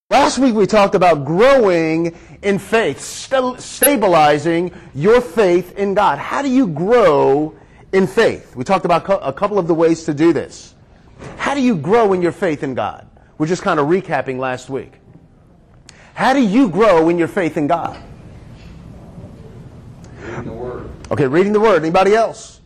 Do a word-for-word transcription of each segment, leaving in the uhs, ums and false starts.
Last week we talked about growing in faith, st- stabilizing your faith in God. How do you grow in faith? We talked about co- a couple of the ways to do this. How do you grow in your faith in God? We're just kind of recapping last week. How do you grow in your faith in God? Reading the Word. Okay, reading the Word. Anybody else?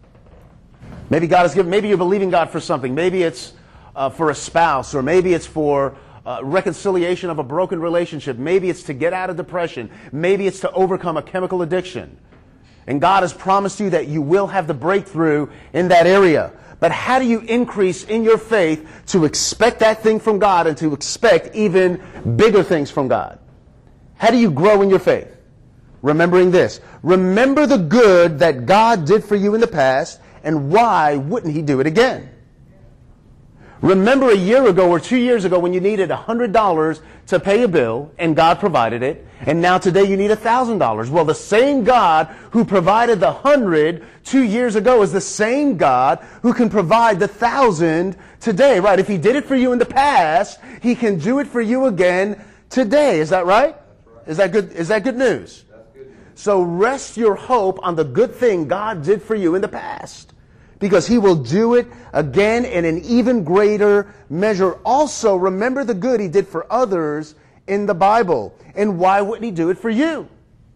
Maybe God has given. Maybe you're believing God for something. Maybe it's uh, for a spouse, or maybe it's for Uh, reconciliation of a broken relationship. Maybe it's to get out of depression. Maybe it's to overcome a chemical addiction. And God has promised you that you will have the breakthrough in that area. But how do you increase in your faith to expect that thing from God and to expect even bigger things from God? How do you grow in your faith? Remembering this. Remember the good that God did for you in the past, and why wouldn't He do it again? Remember a year ago or two years ago when you needed one hundred dollars to pay a bill and God provided it, and now today you need one thousand dollars. Well, the same God who provided the one hundred two years ago is the same God who can provide the one thousand today, right? If He did it for you in the past, He can do it for you again today. Is that right? That's right. Is that good? Is that good news? That's good news. So rest your hope on the good thing God did for you in the past, because He will do it again in an even greater measure. Also, remember the good He did for others in the Bible. And why wouldn't He do it for you?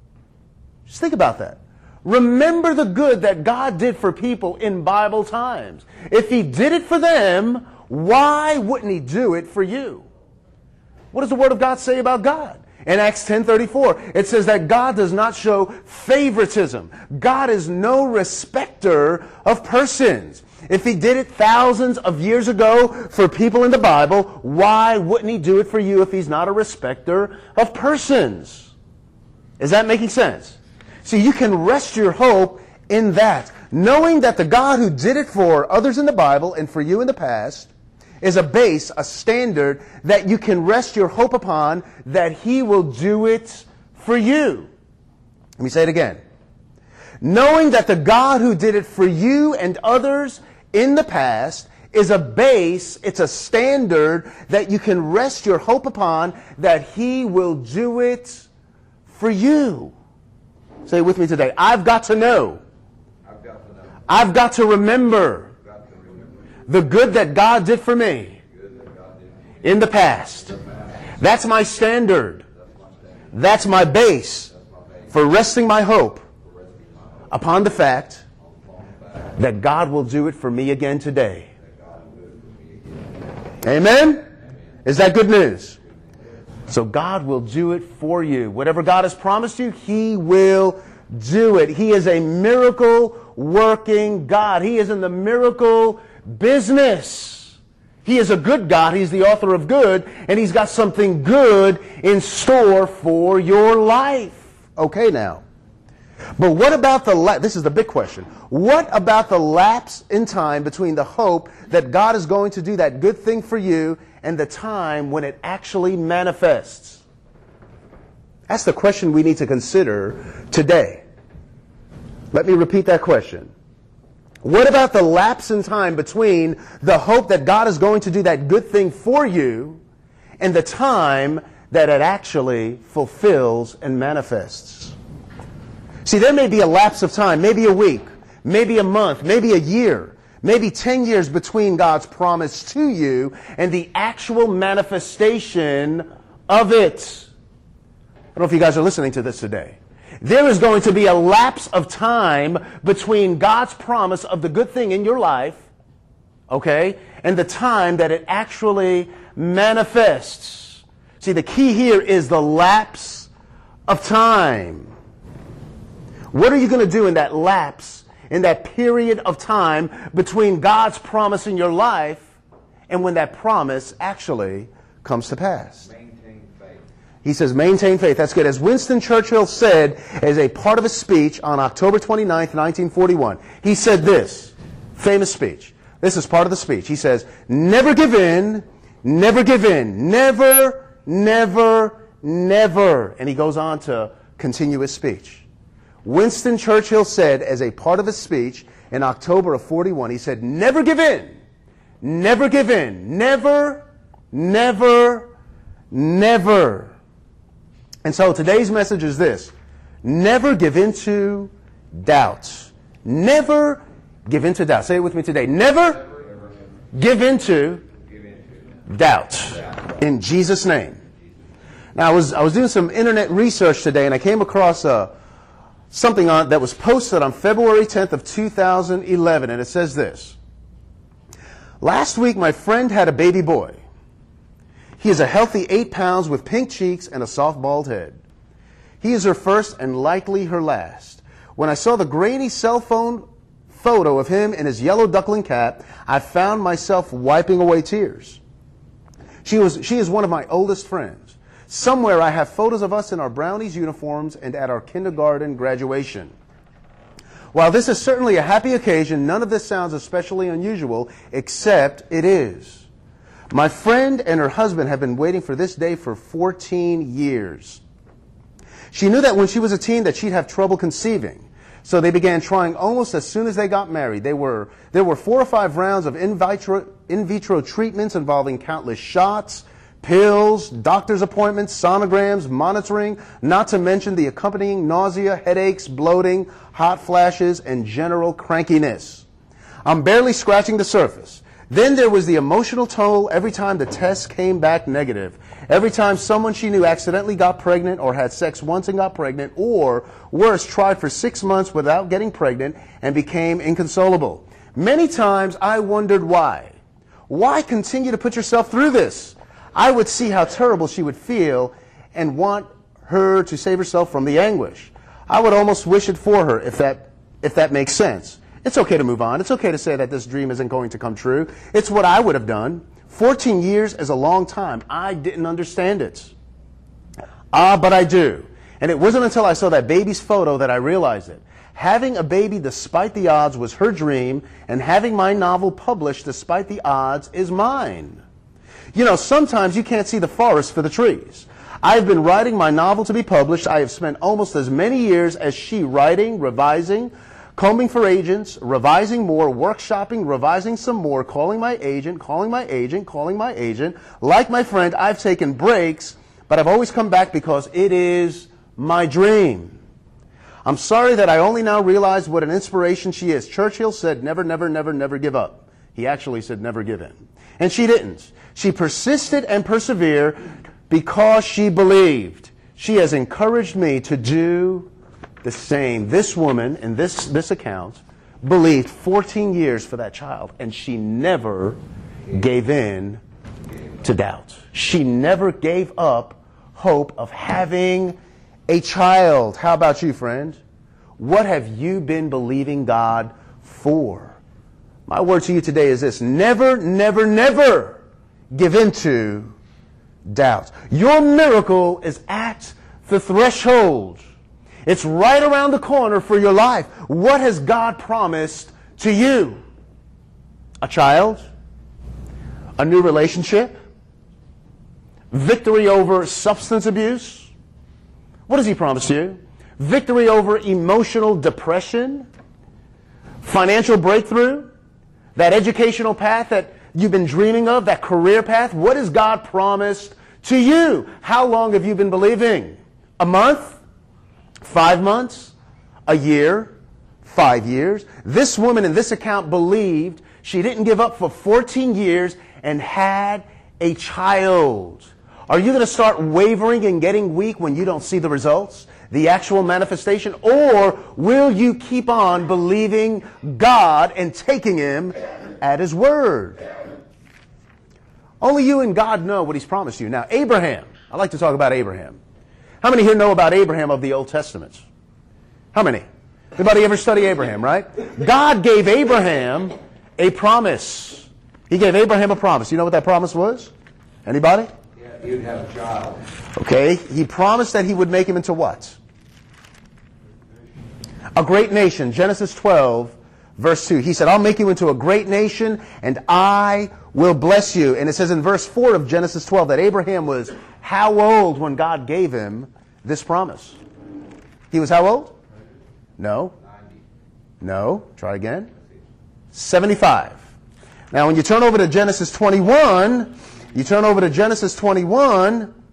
Just think about that. Remember the good that God did for people in Bible times. If He did it for them, why wouldn't He do it for you? What does the Word of God say about God? In Acts ten thirty-four, it says that God does not show favoritism. God is no respecter of persons. If He did it thousands of years ago for people in the Bible, why wouldn't He do it for you if He's not a respecter of persons? Is that making sense? See, you can rest your hope in that, knowing that the God who did it for others in the Bible and for you in the past is a base, a standard that you can rest your hope upon, that He will do it for you. Let me say it again. Knowing that the God who did it for you and others in the past is a base, it's a standard that you can rest your hope upon, that He will do it for you. Say it with me today. I've got to know. I've got to know. I've got to remember the good that God did for me in the past. That's my standard. That's my base for resting my hope upon the fact that God will do it for me again today. Amen? Is that good news? So God will do it for you. Whatever God has promised you, He will do it. He is a miracle working God. He is in the miracle business. He is a good God. He's the author of good, and He's got something good in store for your life. Okay, now. But what about the la- this is the big question. What about the lapse in time between the hope that God is going to do that good thing for you and the time when it actually manifests? That's the question we need to consider today. Let me repeat that question. What about the lapse in time between the hope that God is going to do that good thing for you and the time that it actually fulfills and manifests? See, there may be a lapse of time, maybe a week, maybe a month, maybe a year, maybe ten years between God's promise to you and the actual manifestation of it. I don't know if you guys are listening to this today. There is going to be a lapse of time between God's promise of the good thing in your life, okay, and the time that it actually manifests. See, the key here is the lapse of time. What are you going to do in that lapse, in that period of time between God's promise in your life and when that promise actually comes to pass? He says, maintain faith. That's good. As Winston Churchill said as a part of a speech on October twenty-ninth, nineteen forty-one, he said this, famous speech. This is part of the speech. He says, never give in, never give in, never, never, never. And he goes on to continue his speech. Winston Churchill said as a part of his speech in October of forty-one, he said, never give in, never give in, never, never, Never. And so today's message is this. Never give into doubts. Never give into doubt. Say it with me today. Never give into doubts. In Jesus' name. Now, I was I was doing some internet research today, and I came across uh, something on, that was posted on February tenth of two thousand eleven, and it says this. Last week, my friend had a baby boy. He is a healthy eight pounds with pink cheeks and a soft bald head. He is her first and likely her last. When I saw the grainy cell phone photo of him in his yellow duckling cap, I found myself wiping away tears. She was she is one of my oldest friends. Somewhere I have photos of us in our Brownies uniforms and at our kindergarten graduation. While this is certainly a happy occasion, none of this sounds especially unusual, except it is. My friend and her husband have been waiting for this day for fourteen years. She knew that when she was a teen that she'd have trouble conceiving. So they began trying almost as soon as they got married. They were, there were four or five rounds of in vitro, in vitro treatments involving countless shots, pills, doctor's appointments, sonograms, monitoring, not to mention the accompanying nausea, headaches, bloating, hot flashes, and general crankiness. I'm barely scratching the surface. Then there was the emotional toll every time the test came back negative. Every time someone she knew accidentally got pregnant or had sex once and got pregnant, or worse, tried for six months without getting pregnant and became inconsolable. Many times I wondered why. Why continue to put yourself through this? I would see how terrible she would feel and want her to save herself from the anguish. I would almost wish it for her, if that, if that makes sense. It's okay to move on. It's okay to say that this dream isn't going to come true. It's what I would have done. fourteen years is a long time. I didn't understand it. Ah, but I do. And it wasn't until I saw that baby's photo that I realized it. Having a baby despite the odds was her dream, and having my novel published despite the odds is mine. You know, sometimes you can't see the forest for the trees. I've been writing my novel to be published. I have spent almost as many years as she writing, revising, combing for agents, revising more, workshopping, revising some more, calling my agent, calling my agent, calling my agent. Like my friend, I've taken breaks, but I've always come back because it is my dream. I'm sorry that I only now realize what an inspiration she is. Churchill said, never, never, never, never give up. He actually said, never give in. And she didn't. She persisted and persevered because she believed. She has encouraged me to do the same. This woman in this, this account believed fourteen years for that child, and she never gave in to doubt. She never gave up hope of having a child. How about you, friend? What have you been believing God for? My word to you today is this. Never, never, never give into doubt. Your miracle is at the threshold. It's right around the corner for your life. What has God promised to you? A child? A new relationship? Victory over substance abuse? What has He promised you? Victory over emotional depression? Financial breakthrough? That educational path that you've been dreaming of? That career path? What has God promised to you? How long have you been believing? A month? Five months? A year? Five years? This woman in this account believed. She didn't give up for fourteen years and had a child. Are you going to start wavering and getting weak when you don't see the results, the actual manifestation? Or will you keep on believing God and taking Him at His word? Only you and God know what He's promised you. Now, Abraham. I like to talk about Abraham. How many here know about Abraham of the Old Testament? How many? Anybody ever study Abraham, right? God gave Abraham a promise. He gave Abraham a promise. You know what that promise was? Anybody? Yeah, you'd have a child. Okay. He promised that He would make him into what? A great nation. Genesis twelve, verse two. He said, I'll make you into a great nation, and I will bless you. And it says in verse four of Genesis twelve that Abraham was how old when God gave him this promise? He was how old? No. No. Try again. seventy-five. Now when you turn over to Genesis twenty-one, you turn over to Genesis twenty-one,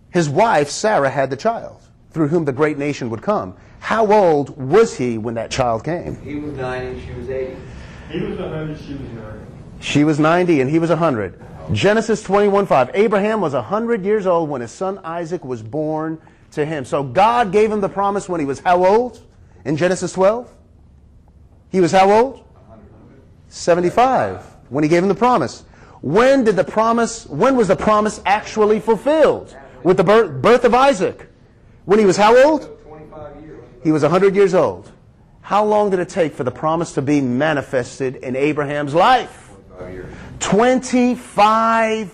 his wife, Sarah, had the child, through whom the great nation would come. How old was he when that child came? He was ninety, she was eighty. He was one hundred, she was ninety. She was ninety and he was one hundred. Genesis twenty-one five. Abraham was one hundred years old when his son Isaac was born to him. So God gave him the promise when he was how old? In Genesis twelve? He was how old? seventy-five. When he gave him the promise. When did the promise, when was the promise actually fulfilled? With the birth, birth of Isaac. When he was how old? twenty-five years. He was one hundred years old. How long did it take for the promise to be manifested in Abraham's life? twenty-five years. twenty-five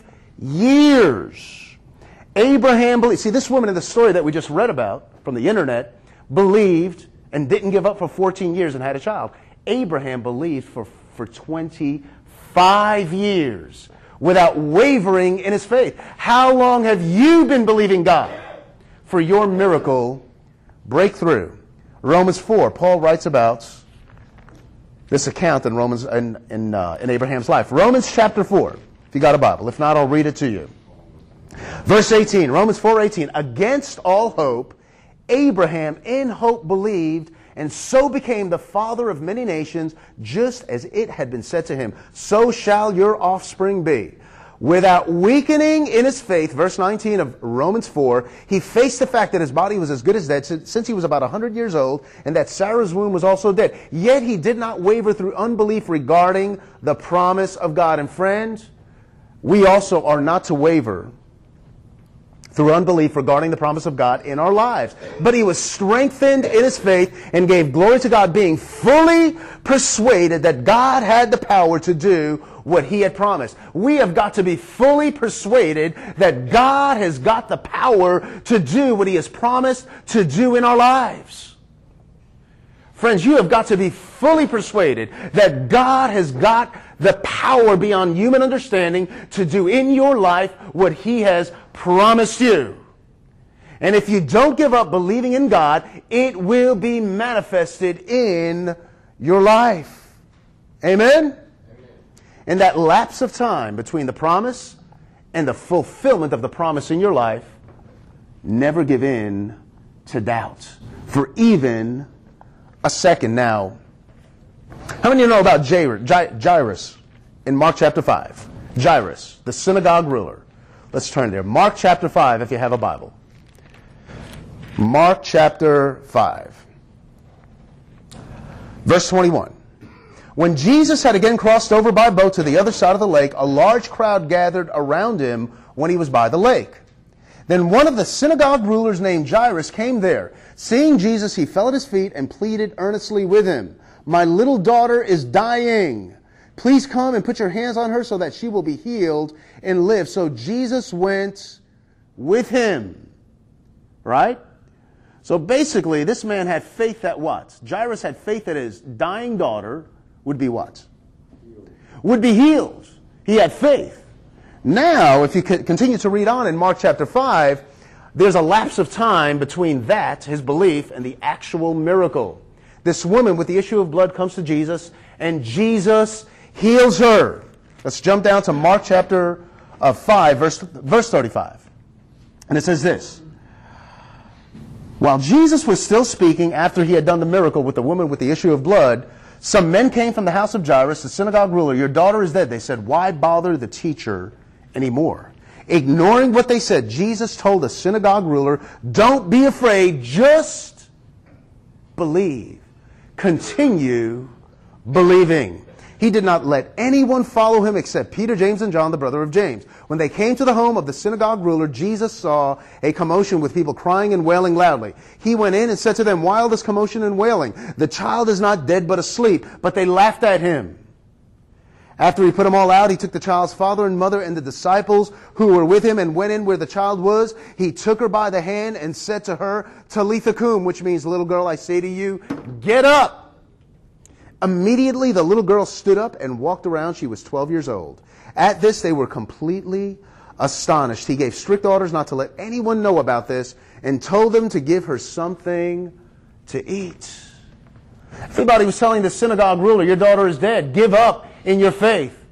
years. Abraham believed. See, this woman in the story that we just read about from the internet believed and didn't give up for fourteen years and had a child. Abraham believed for, for twenty-five years without wavering in his faith. How long have you been believing God for your miracle breakthrough? Romans four, Paul writes about this account in Romans in, in, uh, in Abraham's life. Romans chapter four, if you got a Bible. If not, I'll read it to you. Verse eighteen, Romans four eighteen. Against all hope, Abraham in hope believed, and so became the father of many nations, just as it had been said to him, so shall your offspring be. Without weakening in his faith, verse nineteen of Romans four, he faced the fact that his body was as good as dead since he was about one hundred years old, and that Sarah's womb was also dead. Yet he did not waver through unbelief regarding the promise of God. And friends, we also are not to waver through unbelief regarding the promise of God in our lives. But he was strengthened in his faith and gave glory to God, being fully persuaded that God had the power to do what he had promised. We have got to be fully persuaded that God has got the power to do what he has promised to do in our lives. Friends, you have got to be fully persuaded that God has got the power beyond human understanding to do in your life what he has promised you. And if you don't give up believing in God, it will be manifested in your life. Amen? Amen. In that lapse of time between the promise and the fulfillment of the promise in your life, never give in to doubt for even a second. Now, how many of you know about Jairus in Mark chapter five? Jairus, the synagogue ruler. Let's turn there. Mark chapter five, if you have a Bible. Mark chapter five. Verse twenty-one. When Jesus had again crossed over by boat to the other side of the lake, a large crowd gathered around him when he was by the lake. Then one of the synagogue rulers named Jairus came there. Seeing Jesus, he fell at his feet and pleaded earnestly with him. My little daughter is dying. Please come and put your hands on her so that she will be healed and live. So Jesus went with him. Right? So basically, this man had faith that what? Jairus had faith that his dying daughter would be what? Healed. Would be healed. He had faith. Now, if you continue to read on in Mark chapter five, there's a lapse of time between that, his belief, and the actual miracle. This woman with the issue of blood comes to Jesus, and Jesus heals her. Let's jump down to Mark chapter uh, five, verse, verse thirty-five. And it says this. While Jesus was still speaking after he had done the miracle with the woman with the issue of blood, some men came from the house of Jairus, the synagogue ruler. Your daughter is dead. They said, why bother the teacher anymore? Ignoring what they said, Jesus told the synagogue ruler, don't be afraid, just believe. Continue believing. He did not let anyone follow him except Peter, James, and John, the brother of James. When they came to the home of the synagogue ruler, Jesus saw a commotion with people crying and wailing loudly. He went in and said to them, why all this commotion and wailing? The child is not dead but asleep. But they laughed at him. After he put them all out, he took the child's father and mother and the disciples who were with him and went in where the child was. He took her by the hand and said to her, Talitha cum, which means, little girl, I say to you, get up. Immediately the little girl stood up and walked around. She was twelve years old. At this they were completely astonished. He gave strict orders not to let anyone know about this and told them to give her something to eat. Everybody was telling the synagogue ruler, your daughter is dead. Give up in your faith.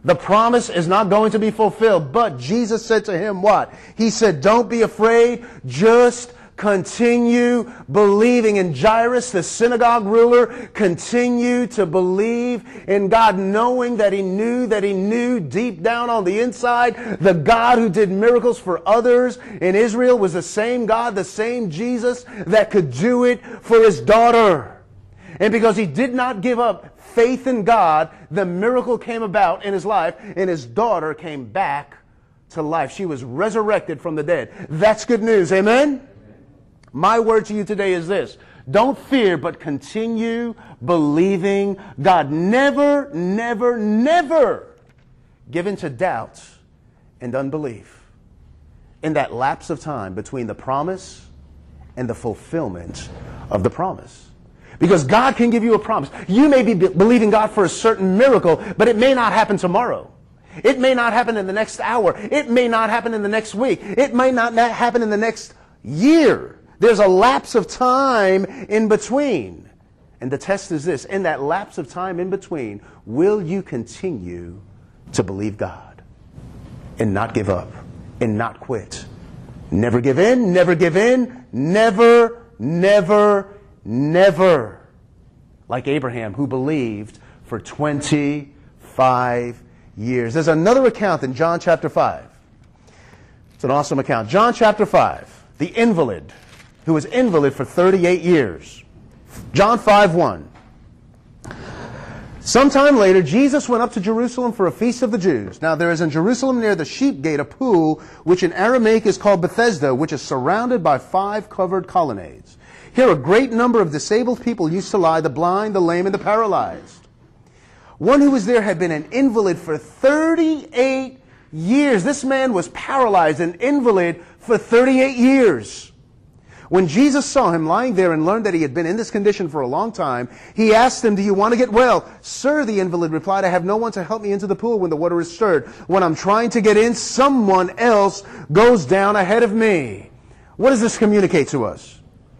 The promise is not going to be fulfilled. But Jesus said to him what? He said, don't be afraid. Just continue believing. And Jairus, the synagogue ruler, continued to believe in God, knowing that he knew that he knew deep down on the inside, the God who did miracles for others in Israel was the same God, the same Jesus that could do it for his daughter. And because he did not give up faith in God, the miracle came about in his life, and his daughter came back to life. She was resurrected from the dead. That's good news. Amen? My word to you today is this. Don't fear, but continue believing God. Never, never, never give in to doubt and unbelief in that lapse of time between the promise and the fulfillment of the promise. Because God can give you a promise. You may be believing God for a certain miracle, but it may not happen tomorrow. It may not happen in the next hour. It may not happen in the next week. It may not happen in the next year. There's a lapse of time in between. And the test is this. In that lapse of time in between, will you continue to believe God and not give up and not quit? Never give in, never give in, never, never, never. Like Abraham, who believed for twenty-five years. There's another account in John chapter five. It's an awesome account. John chapter five, the invalid who was invalid for thirty-eight years. John five one. Sometime later, Jesus went up to Jerusalem for a feast of the Jews. Now there is in Jerusalem near the sheep gate a pool, which in Aramaic is called Bethesda, which is surrounded by five covered colonnades. Here a great number of disabled people used to lie, the blind, the lame, and the paralyzed. One who was there had been an invalid for thirty-eight years. This man was paralyzed, an invalid for thirty-eight years. When Jesus saw him lying there and learned that he had been in this condition for a long time, he asked him, do you want to get well? Sir, the invalid replied, I have no one to help me into the pool when the water is stirred. When I'm trying to get in, someone else goes down ahead of me. What does this communicate to us?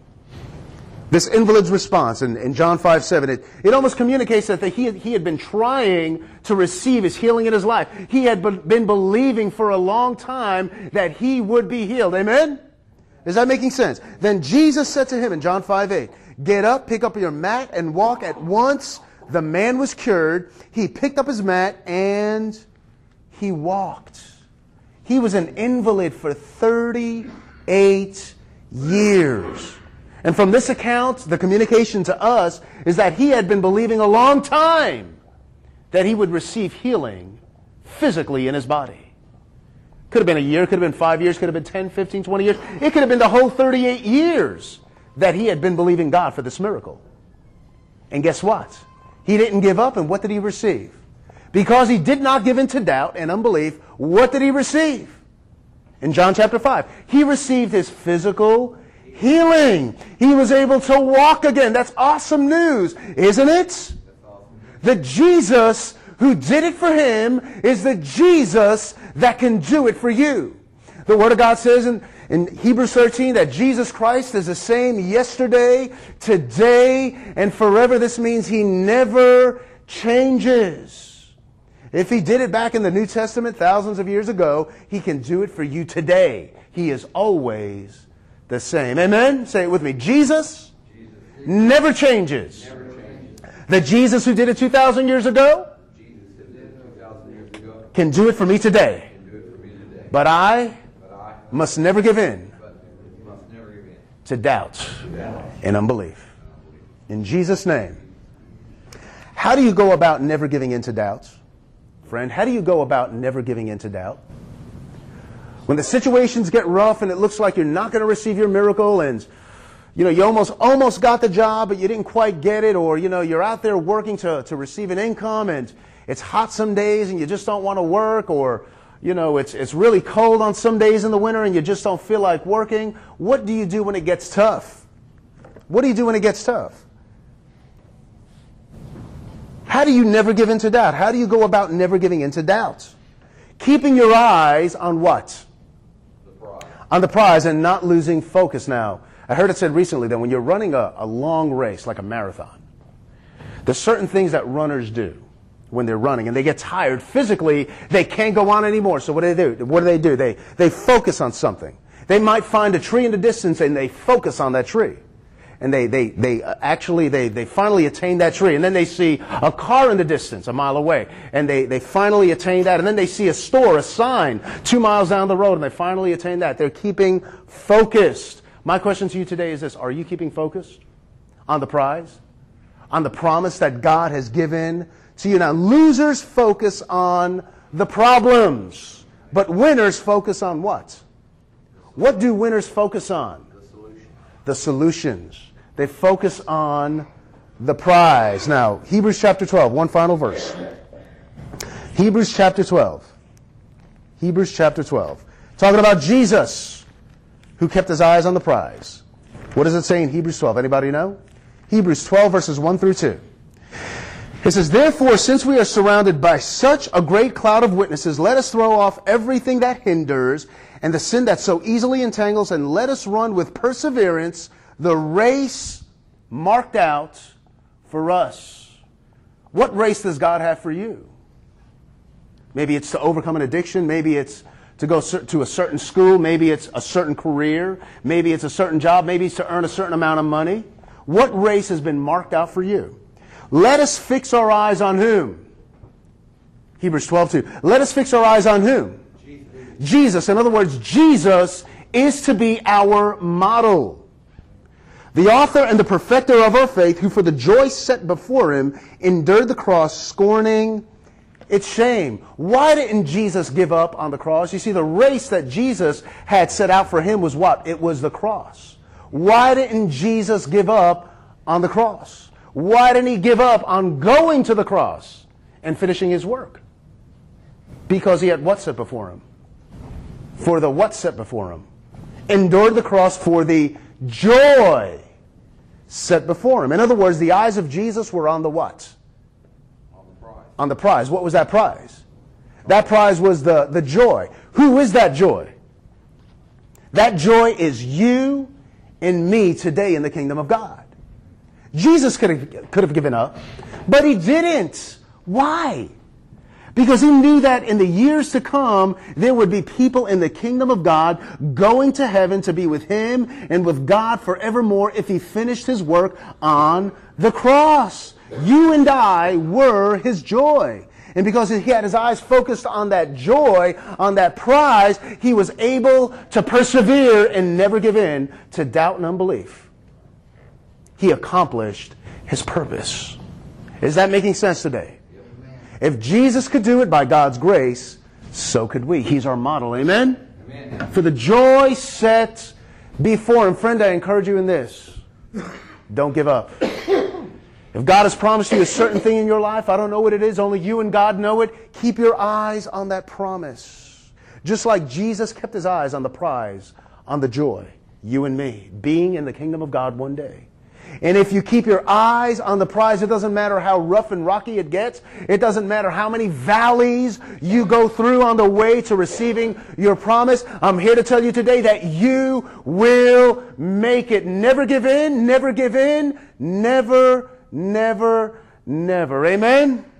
This invalid's response in, in John five seven, it, it almost communicates that the, he, he had been trying to receive his healing in his life. He had been believing for a long time that he would be healed. Amen? Is that making sense? Then Jesus said to him in John five eight, get up, pick up your mat, and walk. At once the man was cured. He picked up his mat and he walked. He was an invalid for thirty-eight years. And from this account, the communication to us is that he had been believing a long time that he would receive healing physically in his body. Could have been a year, could have been five years, could have been ten, fifteen, twenty years. It could have been the whole thirty-eight years that he had been believing God for this miracle. And guess what? He didn't give up, and what did he receive? Because he did not give in to doubt and unbelief, what did he receive? In John chapter five, he received his physical healing. He was able to walk again. That's awesome news, isn't it? The Jesus who did it for him is the Jesus that can do it for you. The Word of God says in, in Hebrews thirteen that Jesus Christ is the same yesterday, today, and forever. This means he never changes. If he did it back in the New Testament thousands of years ago, he can do it for you today. He is always the same. Amen? Say it with me. Jesus, Jesus. Never changes. Never changes. The Jesus who did it two thousand years ago can do it for me today. But I must never give in to doubt and unbelief. In Jesus' name. How do you go about never giving in to doubt? Friend, how do you go about never giving in to doubt? When the situations get rough and it looks like you're not going to receive your miracle, and you know you almost almost got the job but you didn't quite get it, or you know you're out there working to, to receive an income and it's hot some days and you just don't want to work, or you know it's it's really cold on some days in the winter and you just don't feel like working. What do you do when it gets tough? What do you do when it gets tough? How do you never give in to doubt? How do you go about never giving in to doubt? Keeping your eyes on what? The prize. On the prize and not losing focus. Now, I heard it said recently that when you're running a, a long race, like a marathon, there's certain things that runners do. when they're running, and they get tired physically. They can't go on anymore. So what do they do? What do they do? They, they focus on something. They might find a tree in the distance, and they focus on that tree. And they, they, they actually, they, they finally attain that tree. And then they see a car in the distance, a mile away. And they, they finally attain that. And then they see a store, a sign, two miles down the road, and they finally attain that. They're keeping focused. My question to you today is this. Are you keeping focused on the prize? On the promise that God has given to you? Now, losers focus on the problems. But winners focus on what? What do winners focus on? The solutions. They focus on the prize. Now, Hebrews chapter twelve, one final verse. Hebrews chapter twelve. Hebrews chapter twelve. Talking about Jesus, who kept his eyes on the prize. What does it say in Hebrews twelve? Anybody know? Hebrews twelve, verses one through two. It says, "Therefore, since we are surrounded by such a great cloud of witnesses, let us throw off everything that hinders and the sin that so easily entangles, and let us run with perseverance the race marked out for us." What race does God have for you? Maybe it's to overcome an addiction. Maybe it's to go to a certain school. Maybe it's a certain career. Maybe it's a certain job. Maybe it's to earn a certain amount of money. What race has been marked out for you? Let us fix our eyes on whom? Hebrews twelve two. Let us fix our eyes on whom? Jesus. Jesus. In other words, Jesus is to be our model. The author and the perfecter of our faith, who for the joy set before him endured the cross, scorning its shame. Why didn't Jesus give up on the cross? You see, the race that Jesus had set out for him was what? It was the cross. Why didn't Jesus give up on the cross? Why didn't he give up on going to the cross and finishing his work? Because he had what set before him? For the what set before him? Endured the cross for the joy set before him. In other words, the eyes of Jesus were on the what? On the prize. On the prize. What was that prize? That prize was the, the joy. Who is that joy? That joy is you and me today in the kingdom of God. Jesus could have, could have given up, but he didn't. Why? Because he knew that in the years to come, there would be people in the kingdom of God going to heaven to be with him and with God forevermore if he finished his work on the cross. You and I were his joy. And because he had his eyes focused on that joy, on that prize, he was able to persevere and never give in to doubt and unbelief. He accomplished his purpose. Is that making sense today? If Jesus could do it by God's grace, so could we. He's our model. Amen? Amen. For the joy set before him. Friend, I encourage you in this. Don't give up. If God has promised you a certain thing in your life, I don't know what it is. Only you and God know it. Keep your eyes on that promise. Just like Jesus kept his eyes on the prize, on the joy. You and me, being in the kingdom of God one day. And if you keep your eyes on the prize, it doesn't matter how rough and rocky it gets. It doesn't matter how many valleys you go through on the way to receiving your promise. I'm here to tell you today that you will make it. Never give in, never give in, never, never, never. Amen?